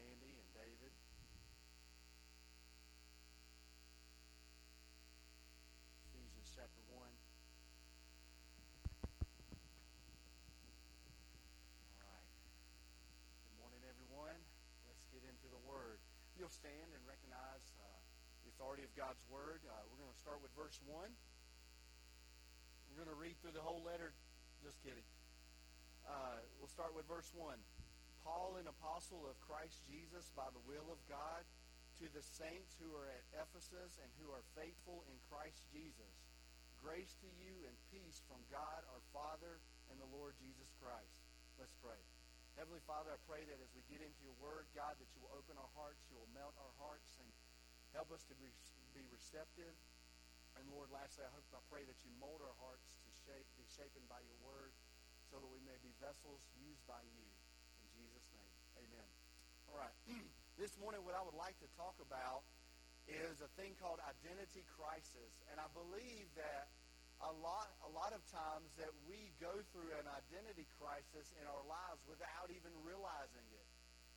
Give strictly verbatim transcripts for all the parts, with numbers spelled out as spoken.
Andy and David. Ephesians chapter one. All right. Good morning, everyone. Let's get into the Word. You'll stand and recognize uh, the authority of God's Word. Uh, we're going to start with verse one. We're going to read through the whole letter. Just kidding. Uh, we'll start with verse one. Paul, an apostle of Christ Jesus by the will of God, to the saints who are at Ephesus and who are faithful in Christ Jesus. Grace to you and peace from God our Father and the Lord Jesus Christ. Let's pray. Heavenly Father, I pray that as we get into your word, God, that you will open our hearts, you will melt our hearts, and help us to be, be receptive. And Lord, lastly, I hope I pray that you mold our hearts to shape, be shapen by your word so that we may be vessels used by you. In Jesus' name, amen. All right. This morning, what I would like to talk about is a thing called identity crisis. And I believe that a lot, a lot of times that we go through an identity crisis in our lives without even realizing it.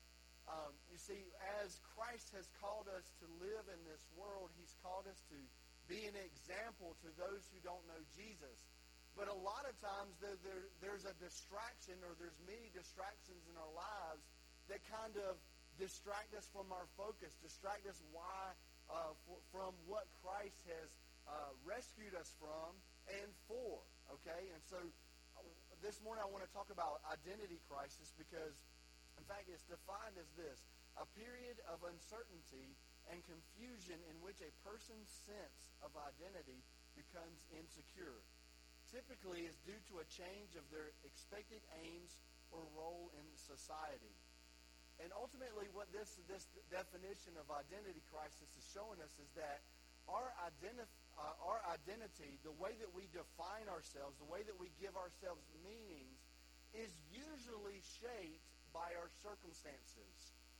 Um, you see, as Christ has called us to live in this world, he's called us to be an example to those who don't know Jesus. But a lot of times there, there, there's a distraction, or there's many distractions in our lives that kind of distract us from our focus, distract us why, uh, for, from what Christ has uh, rescued us from and for. Okay? And so uh, this morning I want to talk about identity crisis because, in fact, it's defined as this: a period of uncertainty and confusion in which a person's sense of identity becomes insecure. Typically is due to a change of their expected aims or role in society. And ultimately what this, this definition of identity crisis is showing us is that our, identi- uh, our identity, the way that we define ourselves, the way that we give ourselves meanings, is usually shaped by our circumstances,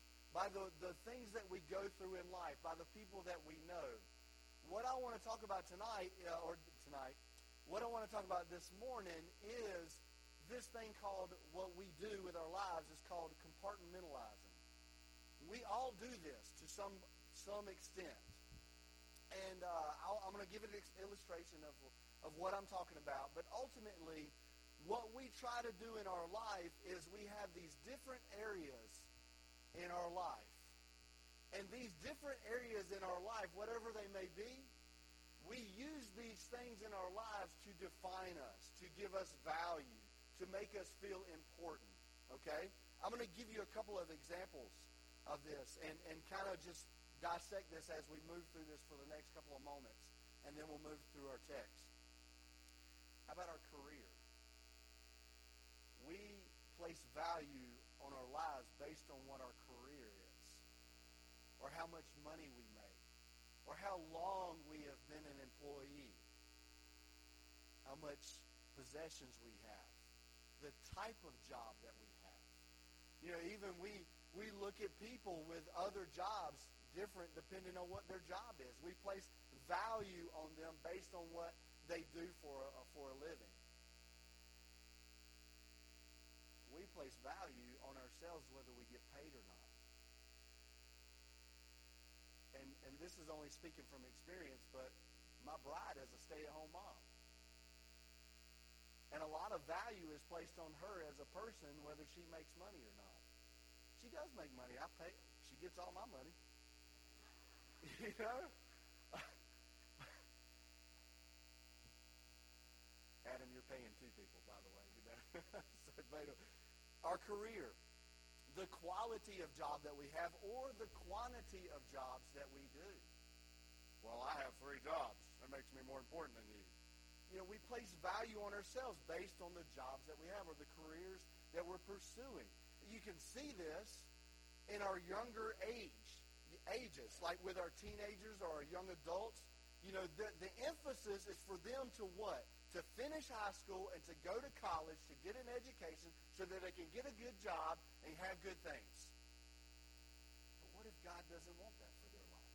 by the, the things that we go through in life, by the people that we know. What I want to talk about tonight, uh, or tonight, what I want to talk about this morning is this thing called, what we do with our lives is called compartmentalizing. We all do this to some some extent. And uh, I'll, I'm going to give an illustration of, of what I'm talking about. But ultimately, what we try to do in our life is we have these different areas in our life. And these different areas in our life, whatever they may be, we use these things in our lives to define us, to give us value, to make us feel important, okay? I'm going to give you a couple of examples of this and, and kind of just dissect this as we move through this for the next couple of moments, and then we'll move through our text. How about our career? We place value on our lives based on what our career is, or how much money we make, or how long we have been an employee, how much possessions we have, the type of job that we have. You know, even we, we look at people with other jobs different depending on what their job is. We place value on them based on what they do for a, for a living. We place value on ourselves whether we get paid or not. And, and this is only speaking from experience, but my bride is a stay-at-home mom. And a lot of value is placed on her as a person, whether she makes money or not. She does make money. I pay. She gets all my money. You know? Adam, you're paying two people, by the way. You know? So, but our career, the quality of job that we have, or the quantity of jobs that we do. Well, I have three jobs. That makes me more important than you. You know, we place value on ourselves based on the jobs that we have or the careers that we're pursuing. You can see this in our younger age, ages, like with our teenagers or our young adults. You know, the, the emphasis is for them to what? To finish high school and to go to college, to get an education so that they can get a good job and have good things. But what if God doesn't want that for their life?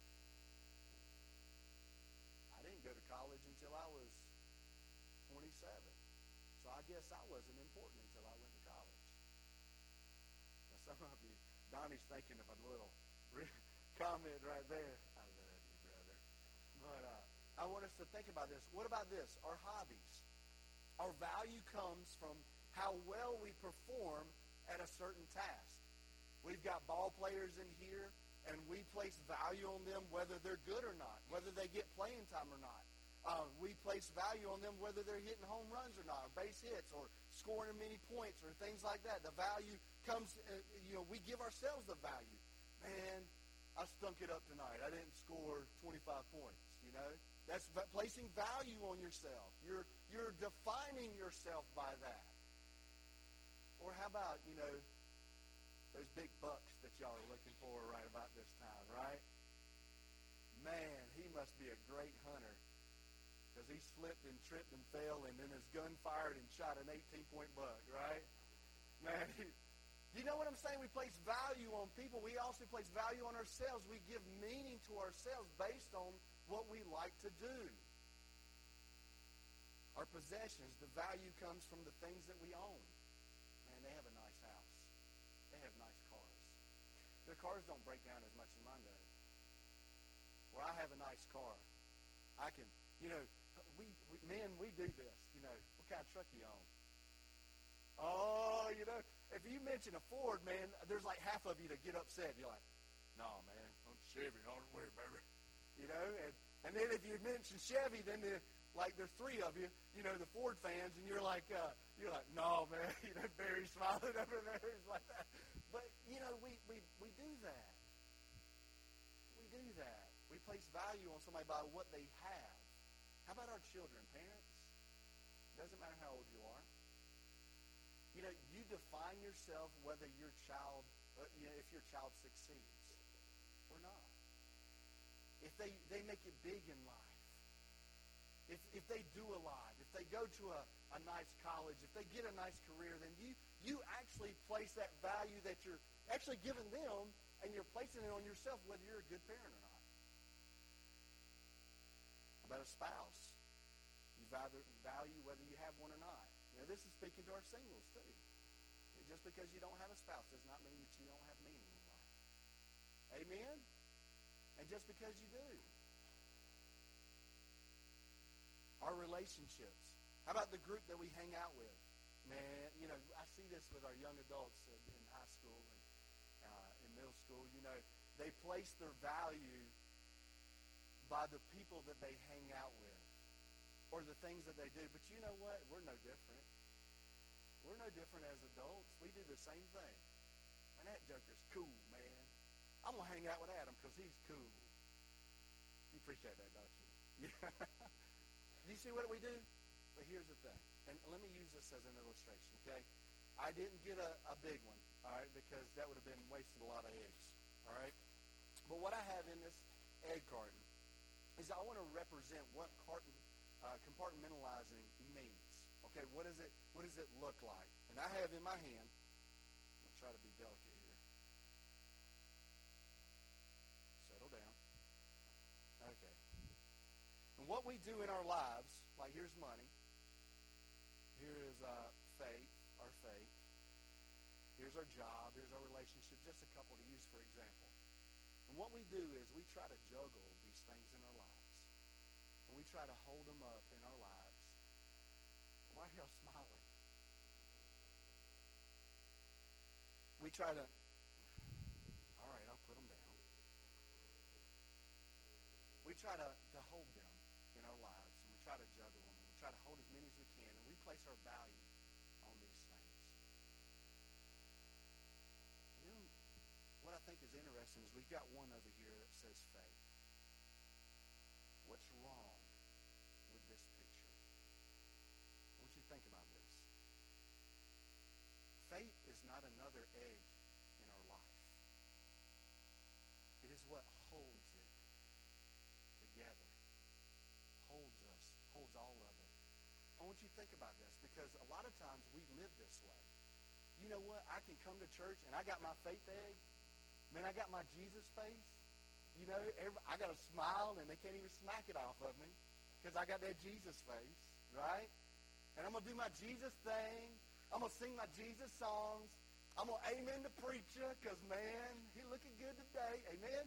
I didn't go to college until I was twenty-seven. So I guess I wasn't important until I went to college. Now some of you Donnie's thinking of a little comment right there. I love you, brother. But uh, I want us to think about this. What about this? Our hobbies. Our value comes from how well we perform at a certain task. We've got ball players in here, and we place value on them whether they're good or not, whether they get playing time or not. Uh, we place value on them whether they're hitting home runs or not, or base hits, or scoring many points, or things like that. The value comes, uh, you know, we give ourselves the value. Man, I stunk it up tonight. I didn't score twenty-five points, you know. That's v- placing value on yourself. You're, you're defining yourself by that. Or how about, you know, those big bucks that y'all are looking for right about this time, right? Man, he must be a great hunter because he slipped and tripped and fell and then his gun fired and shot an eighteen-point buck, right? Man, he, you know what I'm saying? We place value on people. We also place value on ourselves. We give meaning to ourselves based on what we like to do. Our possessions, the value comes from the things that we own. Man, they have a nice house. They have nice cars. Their cars don't break down as much as mine do. Well, I have a nice car. I can, you know, we, we men, we do this. You know, what kind of truck you own? Oh, you know, if you mention a Ford, man, there's like half of you that get upset. You're like, no, man, I'm Chevy, don't worry, baby. You know, and, and then if you mention Chevy, then the, like there's three of you, you know, the Ford fans, and you're like, uh, you're like, no, man, you know, Barry's smiling over there, he's like that. But you know, we, we, we do that. We do that. We place value on somebody by what they have. How about our children, parents? Doesn't matter how old you are. You know, you define yourself whether your child, uh, you know, if your child succeeds or not. If they, they make it big in life. If if they do a lot, if they go to a, a nice college, if they get a nice career, then you, you actually place that value that you're actually giving them, and you're placing it on yourself whether you're a good parent or not. How about a spouse? You value whether you have one or not. You know, this is speaking to our singles, too. Just because you don't have a spouse does not mean that you don't have meaning in life. Amen? And just because you do. Our relationships. How about the group that we hang out with? Man, you know, I see this with our young adults in, in high school and uh, in middle school. You know, they place their value by the people that they hang out with or the things that they do. But you know what? We're no different. We're no different as adults. We do the same thing. And that joker's cool, man. I'm going to hang out with Adam because he's cool. You appreciate that, don't you? Yeah. You see what we do? But here's the thing. And let me use this as an illustration, okay? I didn't get a, a big one, all right, because that would have been wasting a lot of eggs, all right? But what I have in this egg carton is I want to represent what carton uh, compartmentalizing means. Okay, what does it what does it look like? And I have in my hand, I'm going to try to be delicate here. Settle down. Okay. And what we do in our lives, like here's money. Here is uh, faith, our faith. Here's our job. Here's our relationship. Just a couple to use for example. And what we do is we try to juggle these things in our lives. And we try to hold them up in our lives. Why are y'all smiling? We try to, all right, I'll put them down. We try to, to hold them in our lives, and we try to juggle them, and we try to hold as many as we can, and we place our value on these things. You know, what I think is interesting is we've got one over here that says faith. What's wrong with this picture? I want you to think about this. Faith is not another egg in our life. It is what holds it together. Holds us. Holds all of it. I want you to think about this because a lot of times we live this way. You know what? I can come to church and I got my faith egg. Man, I got my Jesus face. You know, I got a smile and they can't even smack it off of me because I got that Jesus face, right? And I'm going to do my Jesus thing. I'm going to sing my Jesus songs I'm going to amen the preacher because, man, he looking good today. Amen?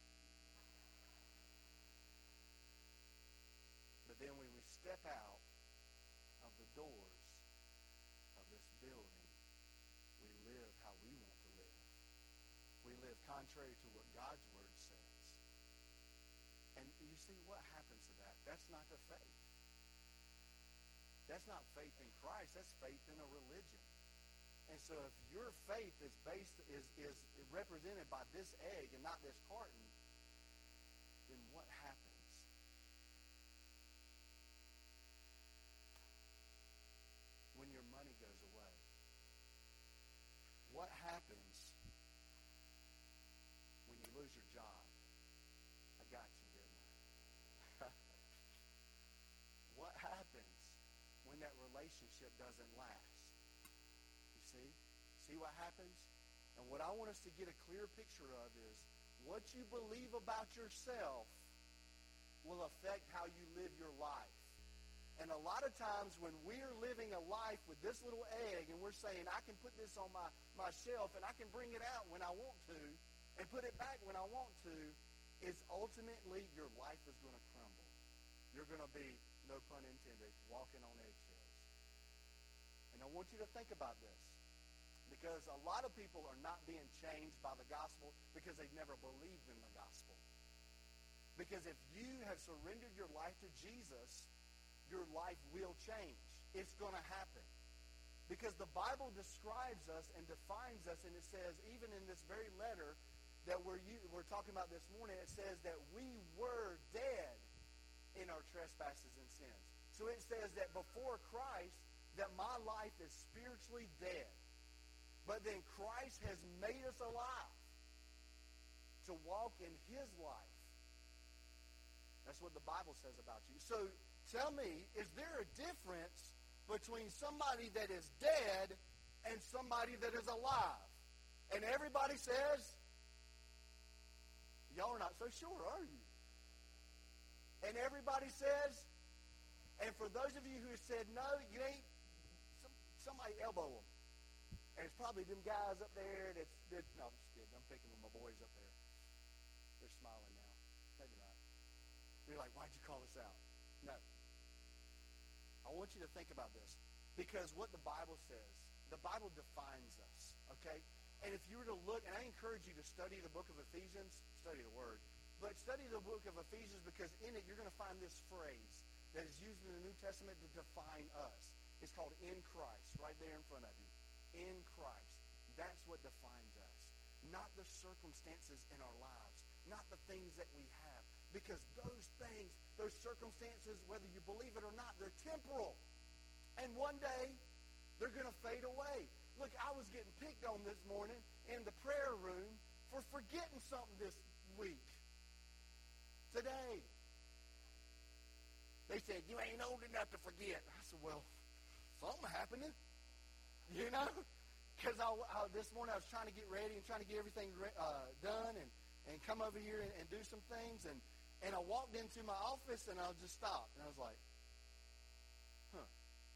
But then when we step out of the doors of this building, we live how we want to live. We live contrary to what God's Word says. And you see what happens to that? That's not the faith. That's not faith in Christ. That's faith in a religion. And so if your faith is based is, is represented by this egg and not this carton, then what happens? When your money goes away? What happens when you lose your job? I got you, didn't I? What happens when that relationship doesn't last? See? See what happens? And what I want us to get a clear picture of is what you believe about yourself will affect how you live your life. And a lot of times when we're living a life with this little egg and we're saying, I can put this on my, my shelf and I can bring it out when I want to and put it back when I want to, is ultimately your life is going to crumble. You're going to be, no pun intended, walking on eggshells. And I want you to think about this. Because a lot of people are not being changed by the gospel because they've never believed in the gospel. Because if you have surrendered your life to Jesus, your life will change. It's going to happen. Because the Bible describes us and defines us, and it says, even in this very letter that we're, we're talking about this morning, it says that we were dead in our trespasses and sins. So it says that before Christ, that my life is spiritually dead. But then Christ has made us alive to walk in his life. That's what the Bible says about you. So tell me, is there a difference between somebody that is dead and somebody that is alive? And everybody says, y'all are not so sure, are you? And everybody says, and for those of you who said no, you ain't, somebody elbow them. And it's probably them guys up there that's, that, no, I'm just kidding. I'm picking with my boys up there. They're smiling now. Maybe not. They're like, why'd you call us out? No. I want you to think about this. Because what the Bible says, the Bible defines us, okay? And if you were to look, and I encourage you to study the book of Ephesians, study the Word, but study the book of Ephesians because in it you're going to find this phrase that is used in the New Testament to define us. It's called in Christ, right there in front of you. In Christ. That's what defines us. Not the circumstances in our lives. Not the things that we have. Because those things, those circumstances, whether you believe it or not, they're temporal. And one day, they're going to fade away. Look, I was getting picked on this morning in the prayer room for forgetting something this week. Today. They said, you ain't old enough to forget. I said, well, something happening. You know? Because I, I, this morning I was trying to get ready and trying to get everything re- uh, done and, and come over here and, and do some things. And, and I walked into my office and I just stopped. And I was like, huh.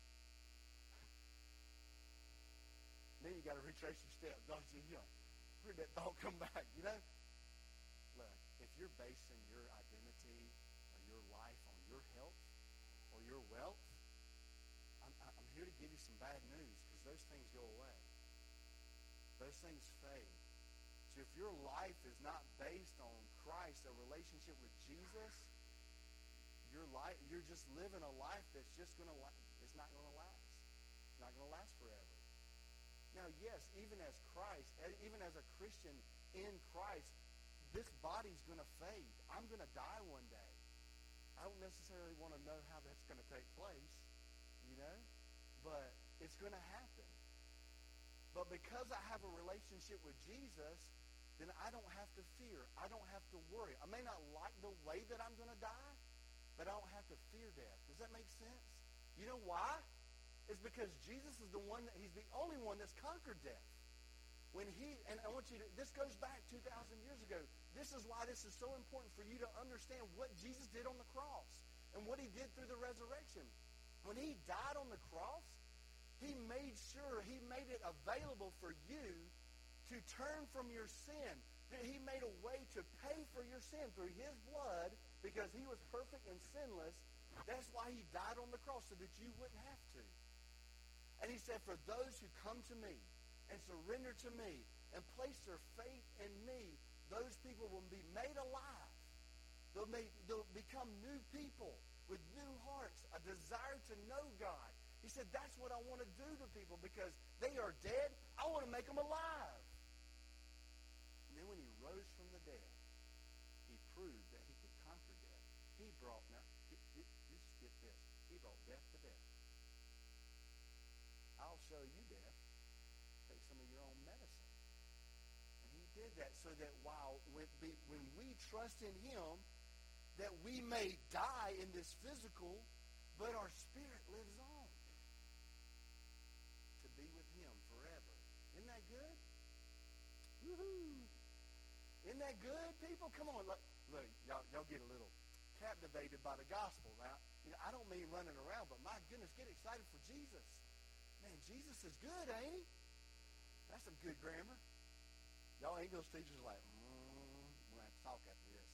Then you got to retrace your steps, don't you? You know, where'd that thought come back, you know? Look, if you're basing your identity or your life on your health or your wealth, I'm, I'm here to give you some bad news. Those things go away. Those things fade. So if your life is not based on Christ, a relationship with Jesus, your life, you're just living a life that's just going to, it's not going to last. It's not going to last forever. Now, yes, even as Christ, even as a Christian in Christ, this body's going to fade. I'm going to die one day. I don't necessarily want to know how that's going to take place, you know, but it's going to happen. But because I have a relationship with Jesus, then I don't have to fear. I don't have to worry. I may not like the way that I'm going to die, but I don't have to fear death. Does that make sense? You know why? It's because Jesus is the one, that he's the only one that's conquered death. When he, and I want you to, this goes back two thousand years ago. This is why this is so important for you to understand what Jesus did on the cross and what he did through the resurrection. When he died on the cross, He made sure, he made it available for you to turn from your sin. He made a way to pay for your sin through his blood because he was perfect and sinless. That's why he died on the cross, so that you wouldn't have to. And he said, for those who come to me and surrender to me and place their faith in me, those people will be made alive. They'll, make, they'll become new people with new hearts, a desire to know God. He said, that's what I want to do to people because they are dead. I want to make them alive. And then when he rose from the dead, he proved that he could conquer death. He brought, now, you, you, you just get this, he brought death to death. I'll show you death. Take some of your own medicine. And he did that so that while when, when we trust in him, that we may die in this physical, but our spirit lives on to be with him forever. Isn't that good? Woohoo! Isn't that good, people? Come on, look, look y'all, y'all get a little captivated by the gospel. Now, you know, I don't mean running around, but my goodness, get excited for Jesus. Man, Jesus is good, ain't he? That's some good grammar. Y'all English teachers are like, mm, we'll have to talk after this.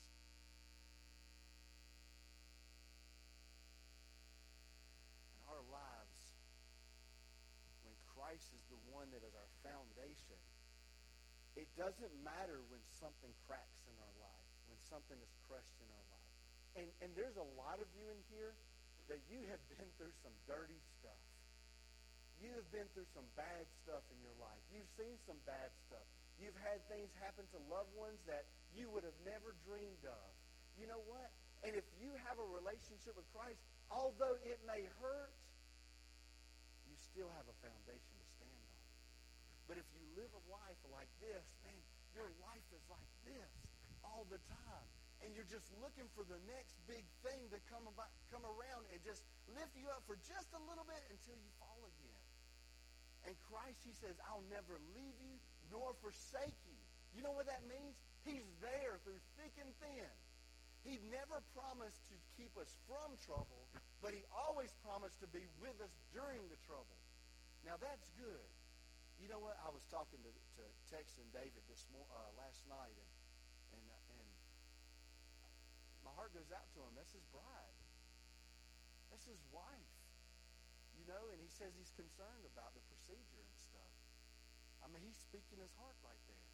In our lives, when Christ is the one that is our foundation, it doesn't matter when something cracks in our life, when something is crushed in our life. And, and there's a lot of you in here that you have been through some dirty stuff. You have been through some bad stuff in your life. You've seen some bad stuff. You've had things happen to loved ones that you would have never dreamed of. You know what? And if you have a relationship with Christ, although it may hurt, you still have a foundation to stand on. But if you live a life like this, man, your life is like this all the time. And you're just looking for the next big thing to come about, come around and just lift you up for just a little bit until you fall again. And Christ, he says, I'll never leave you nor forsake you. You know what that means? He's there through thick and thin. He never promised to keep us from trouble, but he always promised to be with us during the trouble. Now, that's good. You know what? I was talking to, to Tex and David this mo- uh, last night, and, and, uh, and my heart goes out to him. That's his bride. That's his wife. You know, and he says he's concerned about the procedure and stuff. I mean, he's speaking his heart right there.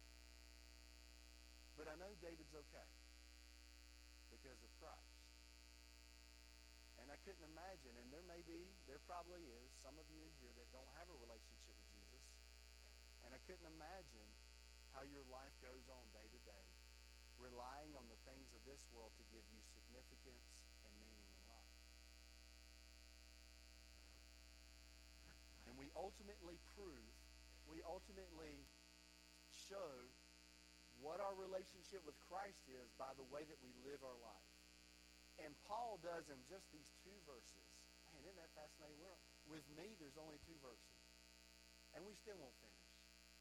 But I know David's okay because of Christ. And I couldn't imagine, and there may be, there probably is, some of you in here that don't have a relationship with Jesus. And I couldn't imagine how your life goes on day to day, relying on the things of this world to give you significance and meaning in life. And we ultimately prove, we ultimately show what our relationship with Christ is by the way that we live our life. And Paul does in just these two verses. Man, isn't that fascinating? We're, with me, there's only two verses. And we still won't finish.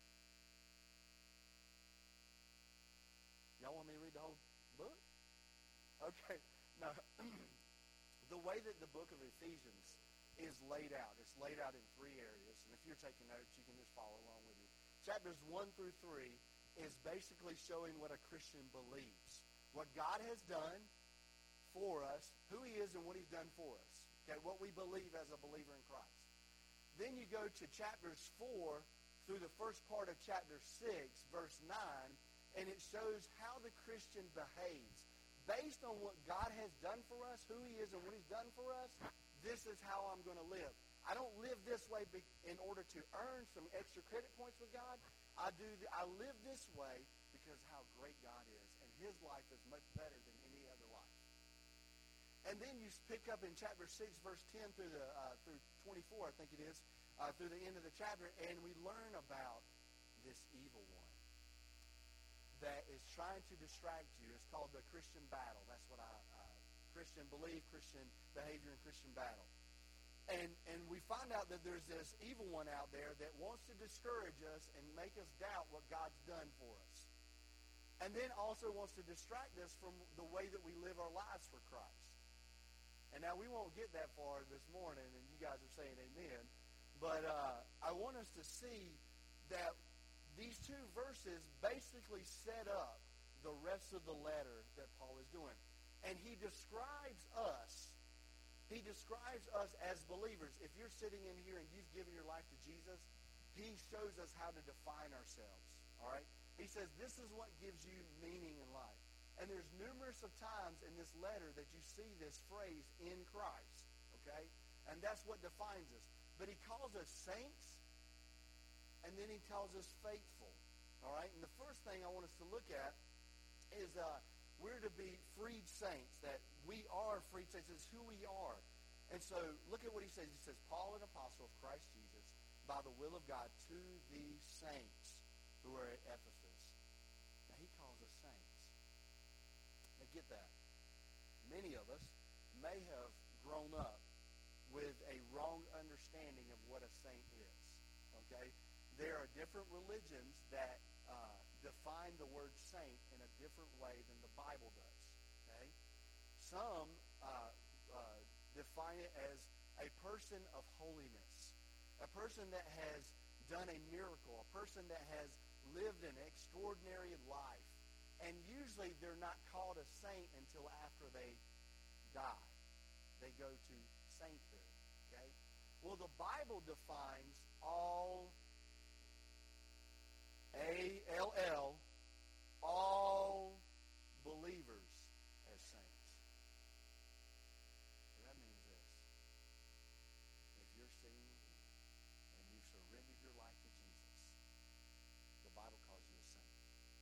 Y'all want me to read the whole book? Okay. Now, the way that the book of Ephesians is laid out, it's laid out in three areas. And if you're taking notes, you can just follow along with me. Chapters one through three is basically showing what a Christian believes. What God has done for us, who he is and what he's done for us. Okay, what we believe as a believer in Christ. Then you go to chapters four through the first part of chapter six, verse nine, and it shows how the Christian behaves. Based on what God has done for us, who he is and what he's done for us, this is how I'm going to live. I don't live this way be, in order to earn some extra credit points with God. I do. The, I live this way because how great God is, and his life is much better than any other life. And then you pick up in chapter six, verse ten through the uh, through twenty-four, I think it is, uh, through the end of the chapter, and we learn about this evil one that is trying to distract you. It's called the Christian battle. That's what I uh, Christian belief, Christian behavior, and Christian battle. And and we find out that there's this evil one out there that wants to discourage us and make us doubt what God's done for us. And then also wants to distract us from the way that we live our lives for Christ. And now we won't get that far this morning, and you guys are saying amen. But uh, I want us to see that these two verses basically set up the rest of the letter that Paul is doing. And he describes us, he describes us as believers. If you're sitting in here and you've given your life to Jesus, he shows us how to define ourselves, all right? He says this is what gives you meaning in life. And there's numerous of times in this letter that you see this phrase, in Christ, okay? And that's what defines us. But he calls us saints, and then he calls us faithful, all right? And the first thing I want us to look at is uh, we're to be freed saints, that we are freed saints. It's who we are. And so look at what he says. He says, Paul, an apostle of Christ Jesus, by the will of God, to the saints who are at Ephesus. Now, he calls us saints. Now, get that. Many of us may have grown up with a wrong understanding of what a saint is, okay? There are different religions that uh, define the word saint in a different way than the Bible does, okay? Some uh, uh, define it as a person of holiness, a person that has done a miracle, a person that has lived an extraordinary life. And usually they're not called a saint until after they die. They go to sainthood, okay? Well, the Bible defines all A L L, all believers as saints. So that means this. If you're saved and you've surrendered your life to Jesus, the Bible calls you a saint.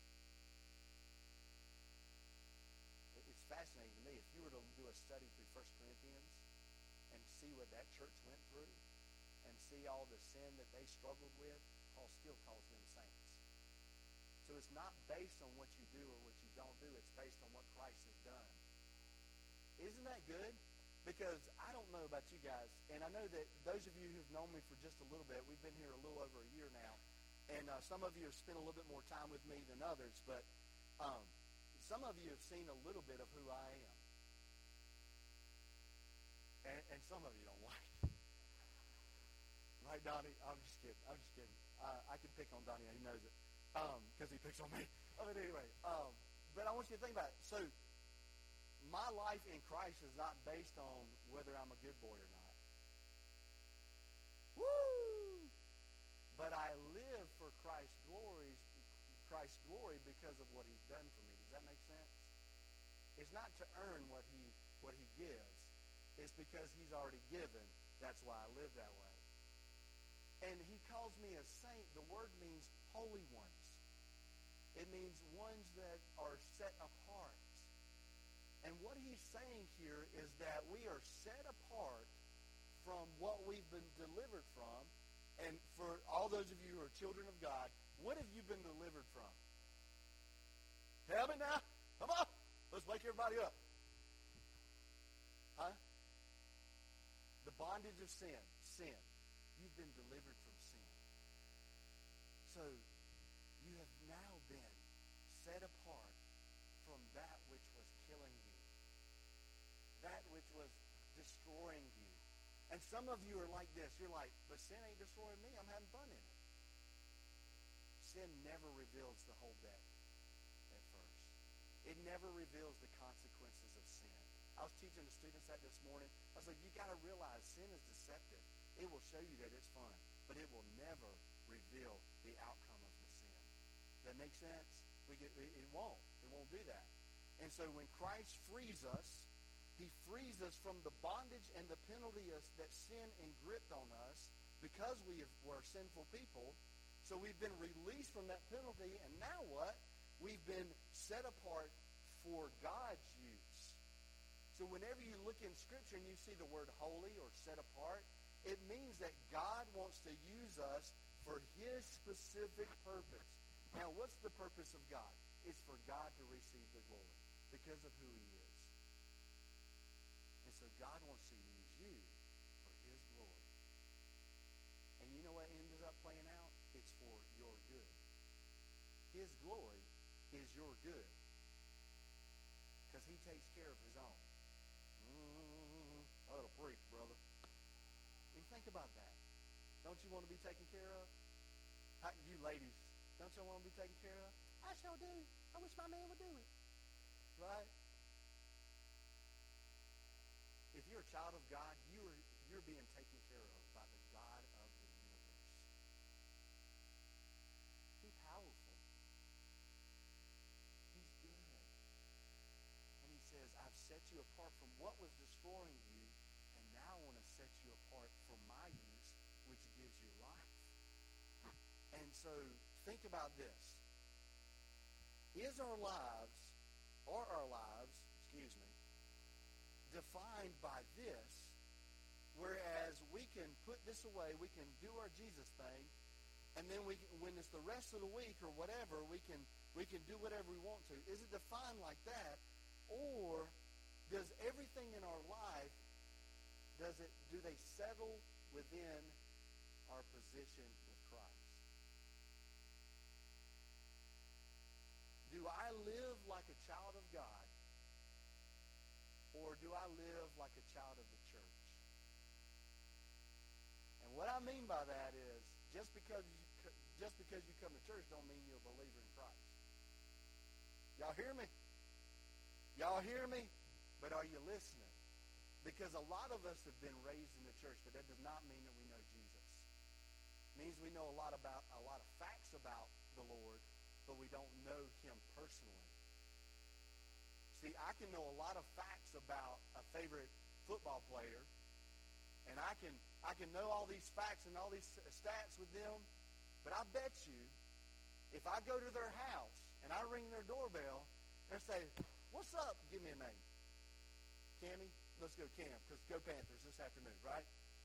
It's fascinating to me. If you were to do a study through First Corinthians and see what that church went through and see all the sin that they struggled with, Paul still calls them saints. So it's not based on what you do or what you don't do. It's based on what Christ has done. Isn't that good? Because I don't know about you guys, and I know that those of you who've known me for just a little bit, we've been here a little over a year now, and uh, some of you have spent a little bit more time with me than others, but um, some of you have seen a little bit of who I am. And, and some of you don't like it. Right, Donnie? I'm just kidding. I'm just kidding. Uh, I can pick on Donnie. He knows it. Because um, he picks on me. Oh, but anyway. Um, but I want you to think about it. So, my life in Christ is not based on whether I'm a good boy or not. Woo! But I live for Christ's glory, Christ's glory because of what he's done for me. Does that make sense? It's not to earn what he what he gives. It's because he's already given. That's why I live that way. And he calls me a saint. The word means holy ones. It means ones that are set apart. And what he's saying here is that we are set apart from what we've been delivered from. And for all those of you who are children of God, what have you been delivered from? Help me now. Come on. Let's wake everybody up. Huh? The bondage of sin. Sin. You've been delivered from sin. So, you have now been set apart from that which was killing you. That which was destroying you. And some of you are like this. You're like, but sin ain't destroying me. I'm having fun in it. Sin never reveals the whole depth at first. It never reveals the consequences of sin. I was teaching the students that this morning. I was like, you got to realize sin is deceptive. It will show you that it's fun, but it will never reveal the outcome of the sin. Does that make sense? We get, it, it won't. It won't do that. And so when Christ frees us, he frees us from the bondage and the penalty that sin engripped on us because we have, were sinful people. So we've been released from that penalty, and now what? We've been set apart for God's use. So whenever you look in Scripture and you see the word holy or set apart, it means that God wants to use us for his specific purpose. Now, what's the purpose of God? It's for God to receive the glory because of who he is. And so God wants to use you for his glory. And you know what ends up playing out? It's for your good. His glory is your good because he takes care of his own. Mm-hmm. That'll preach, brother. And think about that. Don't you want to be taken care of? How, you ladies, don't you want to be taken care of? I sure do. I wish my man would do it. Right? If you're a child of God, you are, you're being taken care of by the God of the universe. He's powerful. He's good. And he says, I've set you apart from what was destroying you, and now I want to set you apart for my use, which gives you life. And so, think about this. Is our lives, or our lives, excuse me, defined by this, whereas we can put this away, we can do our Jesus thing, and then we, when it's the rest of the week or whatever, we can we can do whatever we want to. Is it defined like that, or does everything in our life, does it do they settle within our position with Christ? Do I live like a child of God? Or do I live like a child of the church? And what I mean by that is, just because you, just because you come to church don't mean you're a believer in Christ. Y'all hear me? Y'all hear me? But are you listening? Because a lot of us have been raised in the church, but that does not mean that we know Jesus. It means we know a lot about a lot of facts about the Lord, but we don't know him personally. See, I can know a lot of facts about a favorite football player, and I can I can know all these facts and all these stats with them, but I bet you, if I go to their house and I ring their doorbell and say, "What's up? Give me a name." Cammy, let's go camp, because go Panthers this afternoon, right?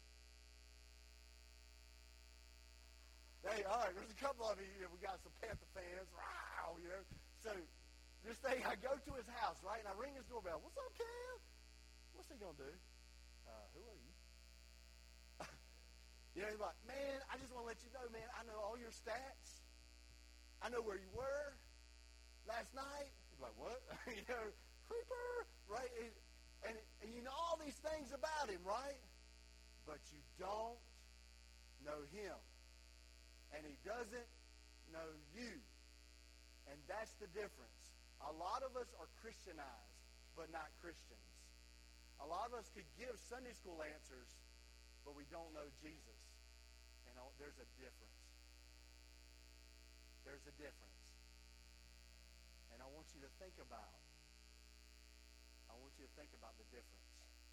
Hey, all right, there's a couple of you, you know, we got some Panther fans, wow, you know, so this thing, I go to his house, right, and I ring his doorbell. What's up, Cam? What's he going to do? Uh, who are you? You know, he's like, man, I just want to let you know, man, I know all your stats. I know where you were last night. He's like, what? You know, creeper, right? And, and, and you know all these things about him, right? But you don't know him. And he doesn't know you. And that's the difference. A lot of us are Christianized, but not Christians. A lot of us could give Sunday school answers, but we don't know Jesus. And there's a difference. There's a difference. And I want you to think about, I want you to think about the difference.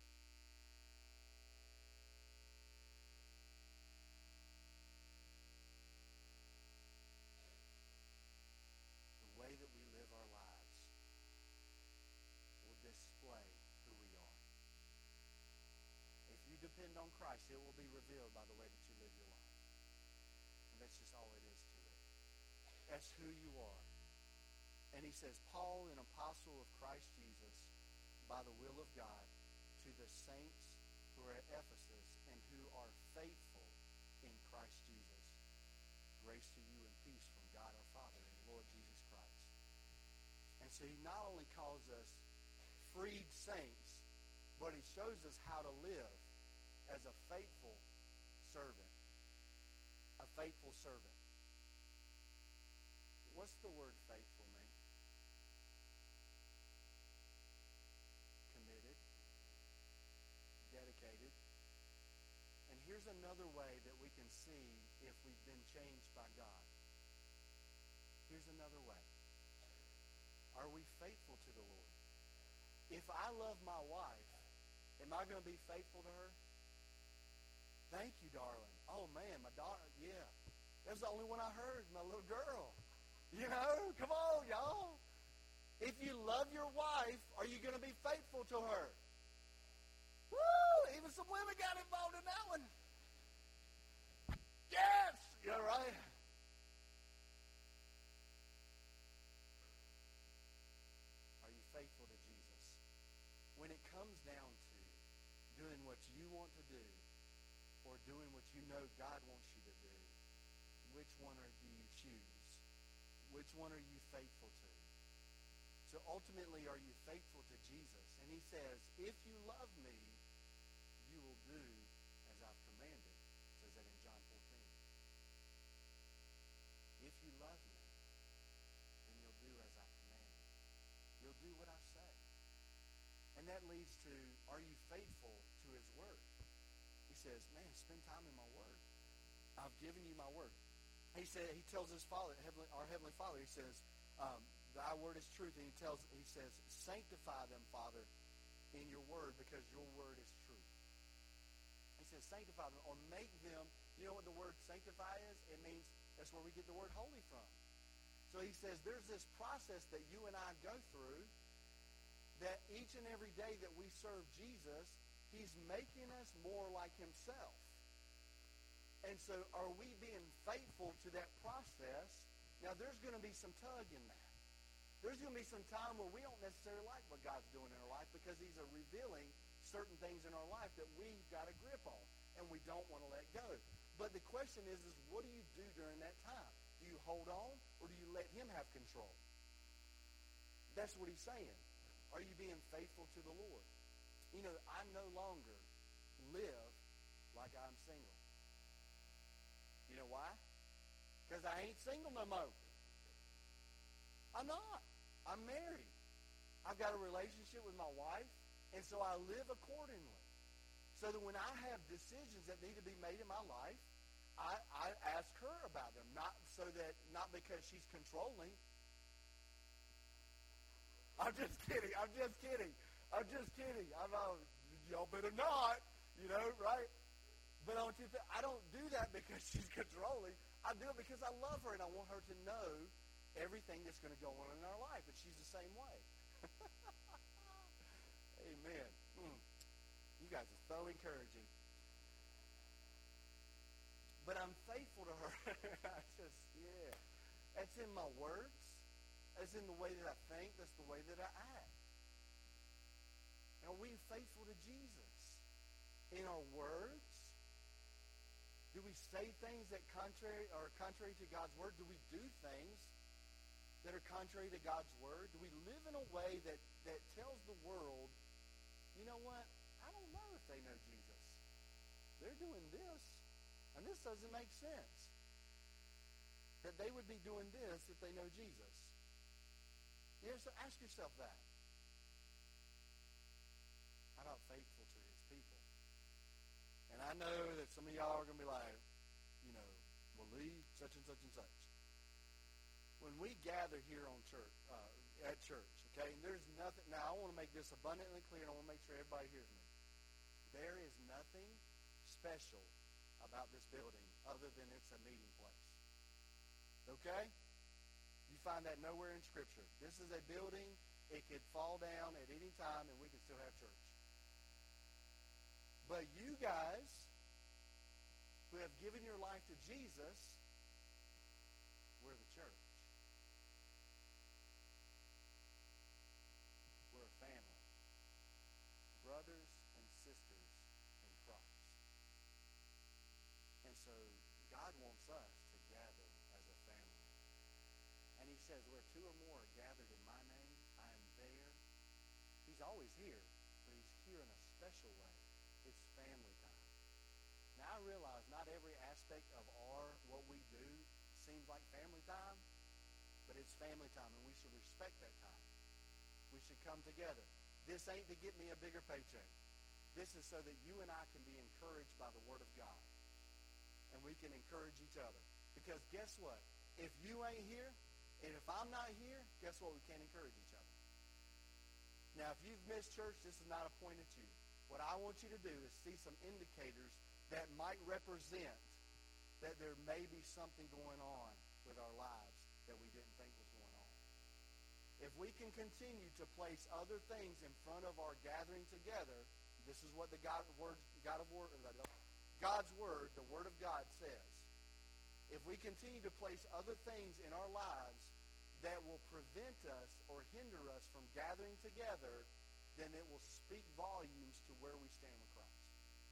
The way that we live our lives will display who we are. If you depend on Christ, it will be revealed by the way that you live your life. And that's just all it is to it. That's who you are. And he says, Paul, an apostle of Christ Jesus, by the will of God, to the saints who are at Ephesus and who are faithful in Christ Jesus. Grace to you and peace from God our Father and the Lord Jesus Christ. And so he not only calls us freed saints, but he shows us how to live as a faithful servant. A faithful servant. What's the word faithful mean? Committed. Dedicated. And here's another way that we can see if we've been changed by God. Here's another way. Are we faithful to the Lord? If I love my wife, am I going to be faithful to her? Thank you, darling. Oh, man, my daughter, yeah. That was the only one I heard, my little girl. You know, come on, y'all. If you love your wife, are you going to be faithful to her? Woo! Even some women got involved in that one. Yes! You know, right? Are you faithful to Jesus? When it comes down to doing what you want to do or doing what you know God wants you to do, which one are, do you choose? Which one are you faithful to? So ultimately, are you faithful to Jesus? And he says, if you love me, you will do as I've commanded. It says that in John fourteen. if you love me, then you'll do as I command you. You'll do what I say. And that leads to, are you faithful to his word? He says, man, spend time in my word. I've given you my word. He said, he tells his father, heavenly, our heavenly Father, he says, um, thy word is truth. And he tells, he says, sanctify them, Father, in your word, because your word is truth. He says, sanctify them, or make them. You know what the word sanctify is? It means, that's where we get the word holy from. So he says, there's this process that you and I go through, that each and every day that we serve Jesus, he's making us more like himself. And so are we being faithful to that process? Now, there's going to be some tug in that. There's going to be some time where we don't necessarily like what God's doing in our life because he's revealing certain things in our life that we've got a grip on, and we don't want to let go. But the question is, is what do you do during that time? Do you hold on, or do you let him have control? That's what he's saying. Are you being faithful to the Lord? You know, I no longer live like I'm single. You know why? Because I ain't single no more. I'm not. I'm married. I've got a relationship with my wife, and so I live accordingly. So that when I have decisions that need to be made in my life, I, I ask her about them. Not so that, not because she's controlling. I'm just kidding. I'm just kidding. I'm just kidding. I'm uh, y'all better not, you know, right? But I, want you to th- I don't do that because she's controlling. I do it because I love her and I want her to know everything that's going to go on in our life. And she's the same way. Amen. Mm. You guys are so encouraging. But I'm faithful to her. I just, yeah. That's in my words. That's in the way that I think. That's the way that I act. Are we faithful to Jesus? In our words? Do we say things that contrary are contrary to God's word? Do we do things that are contrary to God's word? Do we live in a way that, that tells the world, you know what? I don't know if they know Jesus. They're doing this, and this doesn't make sense. That they would be doing this if they know Jesus. You know, so ask yourself that. How about faithful to his people? And I know that some of y'all are going to be like, you know, well, Lee, such and such and such. When we gather here on church, uh, at church, okay, and there's nothing, now I want to make this abundantly clear, and I want to make sure everybody hears me. There is nothing special about this building other than it's a meeting place. Okay? You find that nowhere in Scripture. This is a building. It could fall down at any time, and we can still have church. But you guys who have given your life to Jesus, we're the church. We're a family. Brothers and sisters in Christ. And so God wants us to gather as a family. And he says, where two or more are gathered in my name, I am there. He's always here, but he's here in a special way. It's family time. Now, I realize not every aspect of our, what we do, seems like family time, but it's family time, and we should respect that time. We should come together. This ain't to get me a bigger paycheck. This is so that you and I can be encouraged by the Word of God, and we can encourage each other. Because guess what? If you ain't here, and if I'm not here, guess what? We can't encourage each other. Now, if you've missed church, this is not a point at you. What I want you to do is see some indicators that might represent that there may be something going on with our lives that we didn't think was going on. If we can continue to place other things in front of our gathering together, this is what the God, word, God of word, God's Word, the Word of God says. If we continue to place other things in our lives that will prevent us or hinder us from gathering together, then it will speak volumes to where we stand with Christ.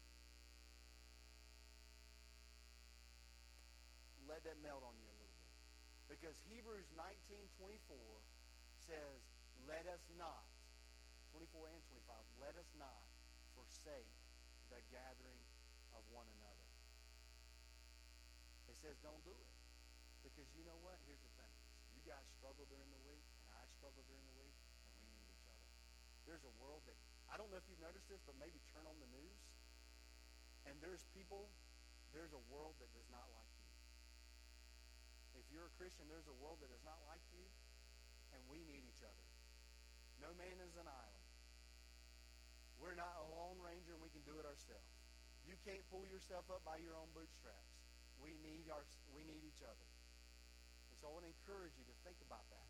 Let that melt on you a little bit. Because Hebrews nineteen twenty-four says, let us not, twenty-four and twenty-five, let us not forsake the gathering of one another. It says don't do it. Because you know what? Here's the thing. You guys struggle during the week, and I struggle during the week, and we need each other. There's a world that, I don't know if you've noticed this, but maybe turn on the news, and there's people, there's a world that does not like you. If you're a Christian, there's a world that does not like you, and we need each other. No man is an island. We're not a lone ranger, and we can do it ourselves. You can't pull yourself up by your own bootstraps. We need our, we need each other. And so I want to encourage you to think about that.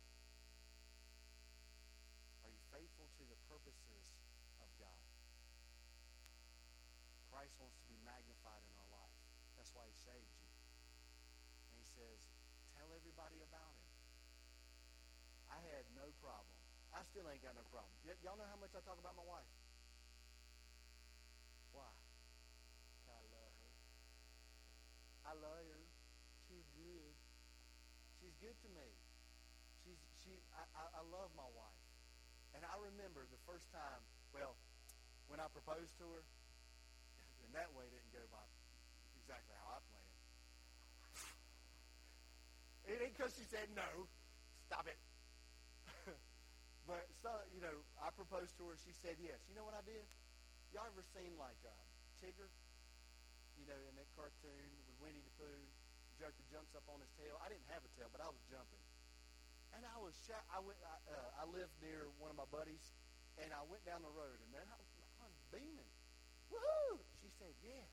Are you faithful to the purposes of God? Christ wants to be magnified in our life. That's why he saved you. And he says, tell everybody about him. I had no problem. I still ain't got no problem. Y- y'all know how much I talk about my wife? Why? I love her. I love her. She's good. She's good to me. She's she. I, I, I love my wife. And I remember the first time, well, when I proposed to her, and that way didn't go by exactly how I planned. It ain't because she said no. Stop it. But, so, you know, I proposed to her. She said yes. You know what I did? Y'all ever seen, like, um, Tigger? You know, in that cartoon with Winnie the Pooh? Joker jumps up on his tail. I didn't have a tail, but I was jumping. And I was shot. I, went, I, uh, I lived near one of my buddies, and I went down the road, and, man, I was, I was beaming. Woohoo! She said yes.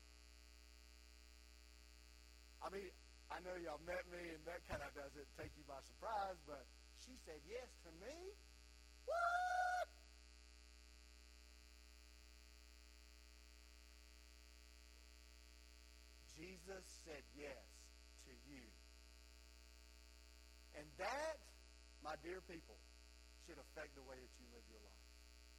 I mean, I know y'all met me, and that kind of doesn't take you by surprise, but she said yes to me? What? Jesus said yes to you. And that, my dear people, should affect the way that you live your life.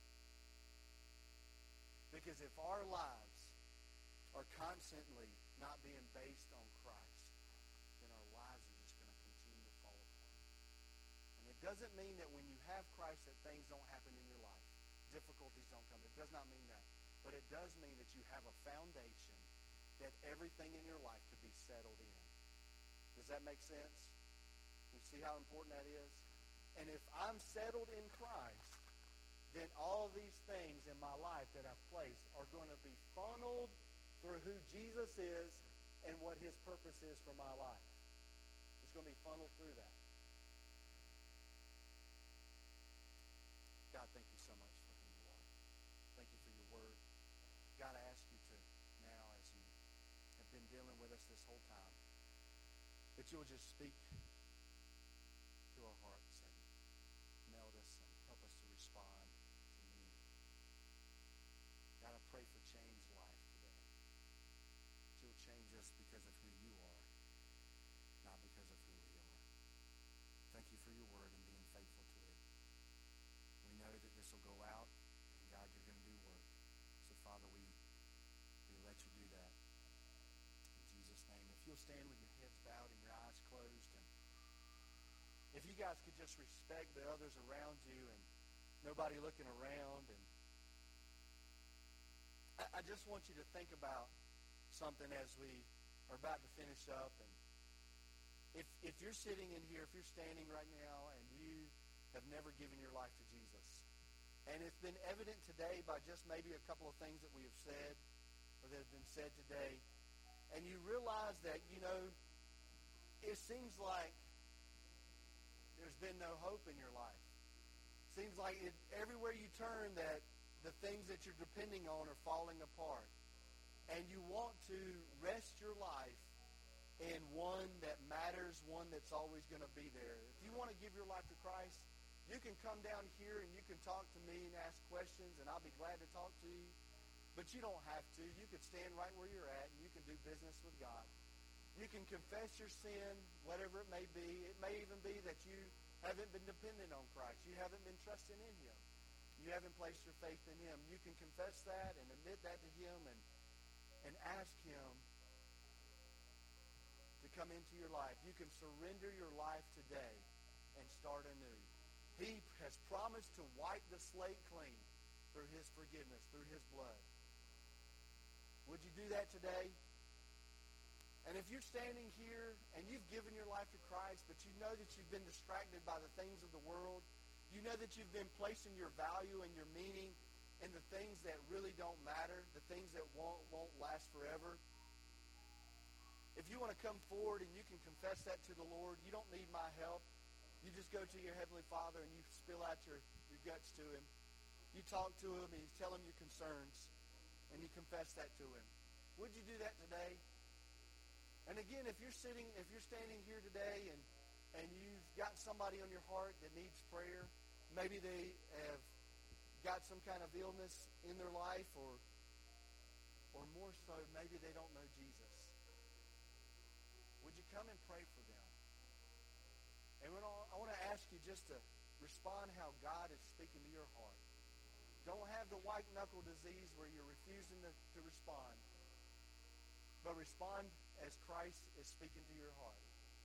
Because if our lives are constantly not being based on Christ, then our lives are just going to continue to fall apart. And it doesn't mean that when you have Christ that things don't happen in your life. Difficulties don't come. It does not mean that. But it does mean that you have a foundation that everything in your life could be settled in. Does that make sense? You see how important that is? And if I'm settled in Christ, then all these things in my life that I've placed are going to be funneled through who Jesus is and what his purpose is for my life. It's going to be funneled through that. God, thank you so much for who you are. Thank you for your word. God, I ask you to now, as you have been dealing with us this whole time, that you'll just speak to our hearts and meld us and help us to respond to you. God, I pray for changed life today. That you'll change us because of who you are, not because of who we are. Thank you for your word and being faithful to it. We know that this will go out, and God, you're going to do work. So, Father, we, we let you do that. In Jesus' name. If you'll stand with your heads bowed and your eyes closed, and if you guys could just respect the others around you and nobody looking around. And I, I just want you to think about something as we are about to finish up. And if if you're sitting in here, if you're standing right now and you have never given your life to Jesus, and it's been evident today by just maybe a couple of things that we have said or that have been said today, and you realize that, you know, it seems like there's been no hope in your life. Seems like it, everywhere you turn that the things that you're depending on are falling apart. And you want to rest your life in one that matters, one that's always going to be there. If you want to give your life to Christ, you can come down here and you can talk to me and ask questions, and I'll be glad to talk to you. But you don't have to. You can stand right where you're at, and you can do business with God. You can confess your sin, whatever it may be. It may even be that you haven't been dependent on Christ. You haven't been trusting in him. You haven't placed your faith in him. You can confess that and admit that to him and, and ask him to come into your life. You can surrender your life today and start anew. He has promised to wipe the slate clean through his forgiveness, through his blood. Would you do that today? And if you're standing here and you've given your life to Christ, but you know that you've been distracted by the things of the world, you know that you've been placing your value and your meaning in the things that really don't matter, the things that won't, won't last forever, if you want to come forward and you can confess that to the Lord, you don't need my help. You just go to your Heavenly Father and you spill out your, your guts to Him. You talk to Him and you tell Him your concerns, and you confess that to Him. Would you do that today? And again, if you're sitting, if you're standing here today and, and you've got somebody on your heart that needs prayer, maybe they have got some kind of illness in their life, or or more so, maybe they don't know Jesus. Would you come and pray for them? And when I want to ask you just to respond how God is speaking to your heart. Don't have the white knuckle disease where you're refusing to, to respond. But respond as Christ is speaking to your heart.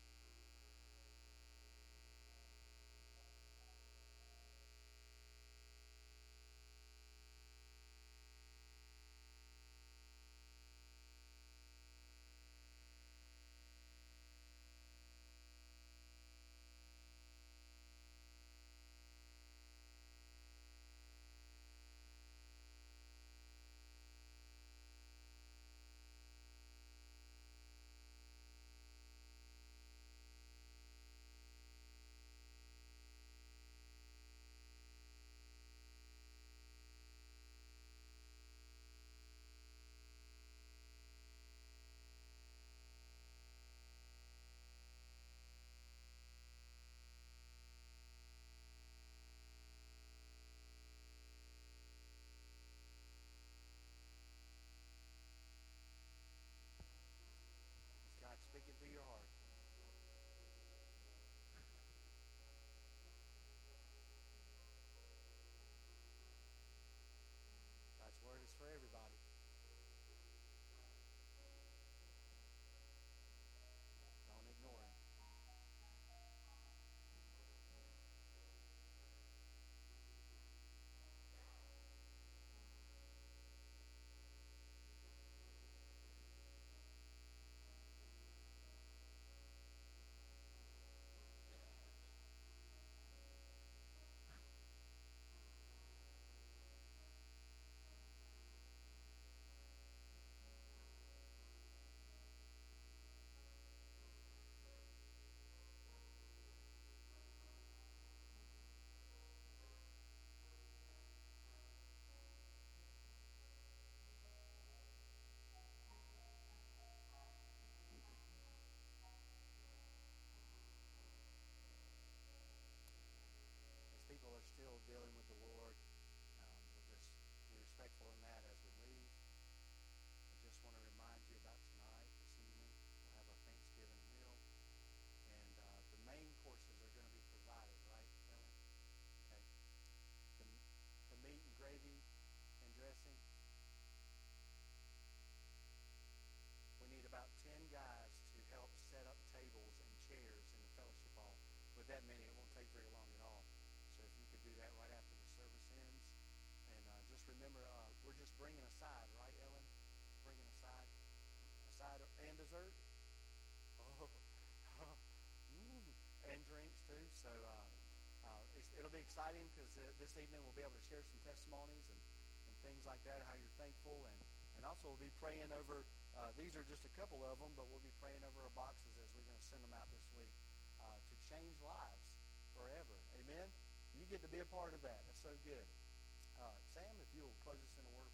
Is God speaking to your heart? God's word is for everybody. Don't ignore Him. As people are still dealing with the Lord, um, we'll just be respectful in that as we leave. I just want to remind you about tonight, this evening. We'll have our Thanksgiving meal. And uh, the main courses are going to be provided, right, Ellen? Okay. The, the meat and gravy and dressing. We need about ten guys to help set up tables and chairs in the fellowship hall. With that many, it won't take very long at all. So if you could do that right after the service ends. And uh, just remember, uh, we're just bringing a side, right, Ellen? Bringing a side. A side and dessert. Oh. Mm. And drinks, too. So uh, uh, it's, it'll be exciting because uh, this evening we'll be able to share some testimonies and, and things like that, how you're thankful. And, and also we'll be praying over, uh, these are just a couple of them, but we'll be praying over our boxes as we're going to send them out this week uh, to change lives forever. Amen? You get to be a part of that. That's so good. Uh, Sam, if you'll close us in a word.